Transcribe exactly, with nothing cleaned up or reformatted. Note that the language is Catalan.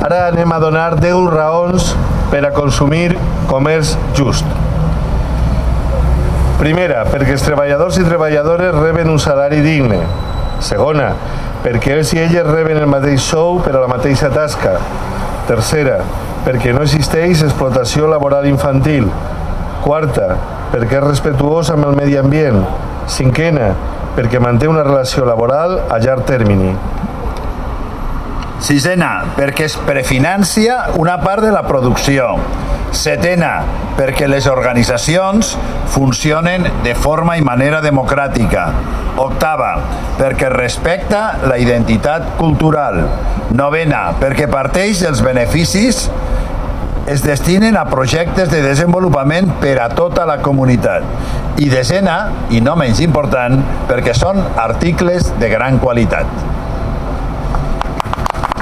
Ara anem a donar deu raons per a consumir comerç just. Primera, perquè els treballadors i treballadores reben un salari digne. Segona, perquè ells i elles reben el mateix sou per a la mateixa tasca. Tercera, perquè no existeix explotació laboral infantil. Quarta, perquè és respectuós amb el medi ambient. Cinquena, perquè manté una relació laboral a llarg termini. Sisena, perquè es prefinancia una part de la producció. Setena, perquè les organitzacions funcionen de forma i manera democràtica. Octava, perquè respecta la identitat cultural. Novena, perquè parteix dels beneficis es destinen a projectes de desenvolupament per a tota la comunitat. I desena, i no menys important, perquè són articles de gran qualitat.